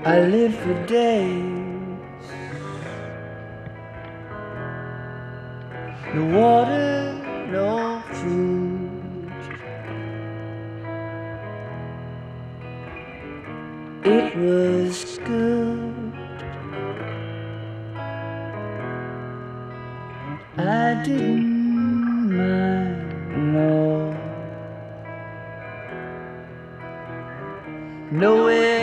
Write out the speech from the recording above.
I lived for days. No water, no food. It was good. I didn't mind, no. Nowhere